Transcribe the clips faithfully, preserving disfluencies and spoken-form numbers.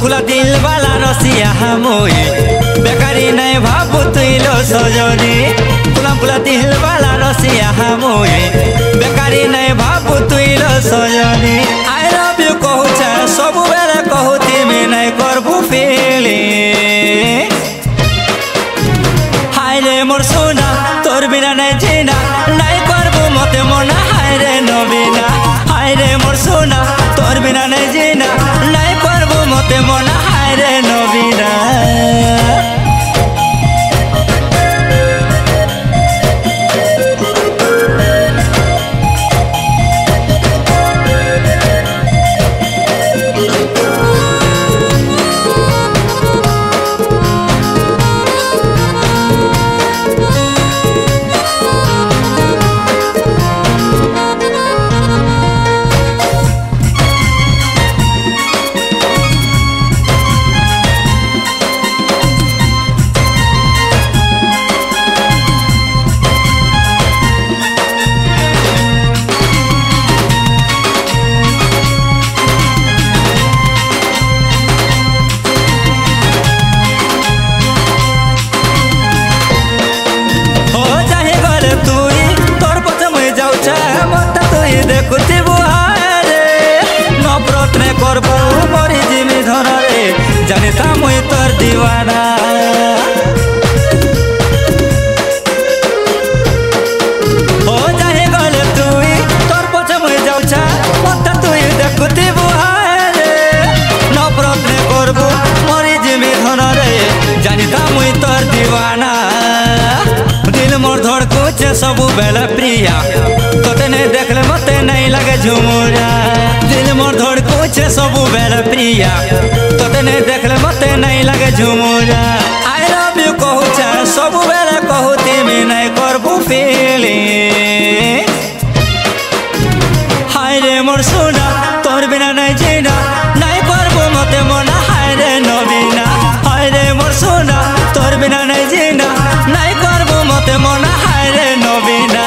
खुला दिल वाला रसिया मुई बेकारी नहीं भाबू तुइलो सजनी खुला खुला दिल वाला रसिया मुई बेकारी नहीं भाबू तुइलो सजनी आई लव यू कहू सब बेले कहूती में नहीं करबू फीलिंग हाय रे मोर सोना तोर बिना नहीं जीना नहीं करबू मते मना हाय रे नबीना हाय रे मोर सोना तोर बिना नहीं जीना नहीं करबू मते मना हाय रे नबीना देखुती बुहारे नफरत ने करबू मरी जिमी धरे जानिता मुई तोर दीवाना हो जाए गले तुई तोर पछे मुई जाउछा मत तुई देखुती बुहारे नफरत ने करबू मरी जिमी धरे जानिता मुई तोर दीवाना दिल मोर धड़कुचे सबु बेला प्रिया तोते नहीं देखले मते नहीं लगे झुमुरा दिल मोर धड़कुचे सबु बेला प्रिया तोते नहीं देखले मते नहीं लगे झुमुरा आई लव यू कहू सबु बेला कहूती में नहीं करबू फीलिंग हाय रे मोर सोना तोर बिना नहीं जीना नहीं करबू मते मना हाय रे नबीना हाय रे मोर सोना तोर बिना नहीं जीना नहीं करबू मते मना हाय रे नबीना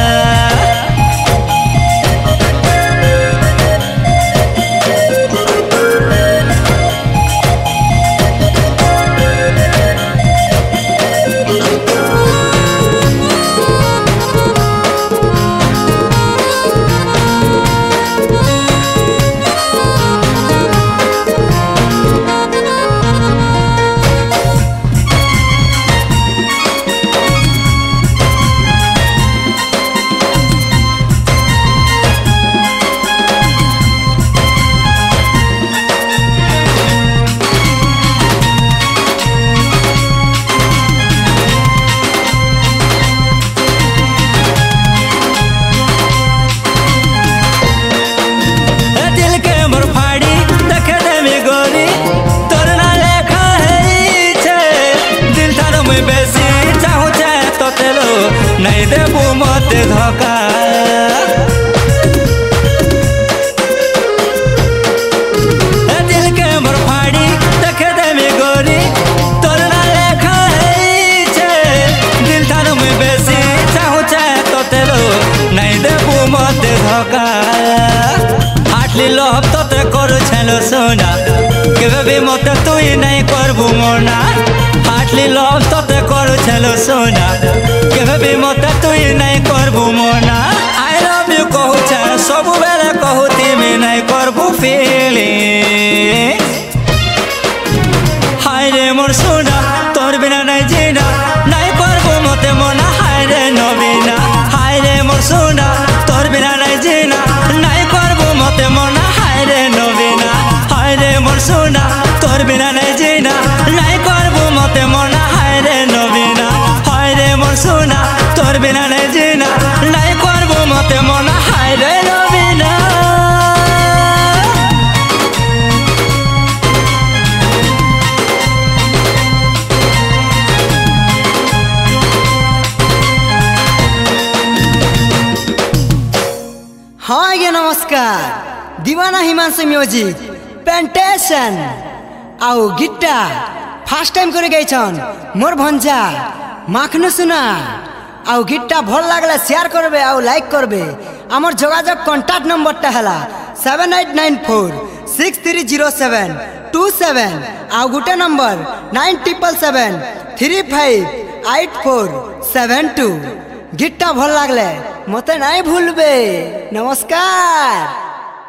नहीं देबू मत धोखा दिल के मोर फाड़ी देखे देमी गोरी तोर ना लेखा है दिल थानो में बेसी चाहू चाहे तो तेलो नहीं देबू मत धोखा हाटली लोभ तो ते करू छेलो सोना केबे भी मत तुई नहीं करबू मोना हाटली लोभ तो ते करू छेलो सोना केबे भी मत तुई नहीं करबू मोना आई लव यू कहू सबु बेले कहूती में नहीं करबू फीलिंग हाय रे मोर सोना तोर बिना नहीं जीना नहीं करबू मते मना हाय रे नबीना हाय रे मोर सोना तोर बिना नहीं जीना नहीं करबू मते मना हाय रे नबीना हाय रे मोर सोना तोर बिना नहीं जीना नहीं करबू मते मना हाय रे नबीना हाय रे मोर सोना तोर बिना नहीं जीना नहीं करबू मते मना हाय रे नबीना हाँ आज्ञा नमस्कार दीवाना हिमांशु म्यूजिक पेंटेशन आउ गिटार फास्ट टाइम करे गई छन मोर भंजा माखनु सुना आउ गिटा भल लागले शेयर करबे आउ लाइक करबे। आमर जोगाजोग कांटेक्ट नंबर टा हला seven eight nine four six three zero seven two seven ଆଉ ଗୋଟେ number nine triple seven three five eight four seven two. ଗୀତଟା ଭଲ ଲାଗଲେ ମତେ ନାଇଁ ଭୁଲବେ। ନମସ୍କାର।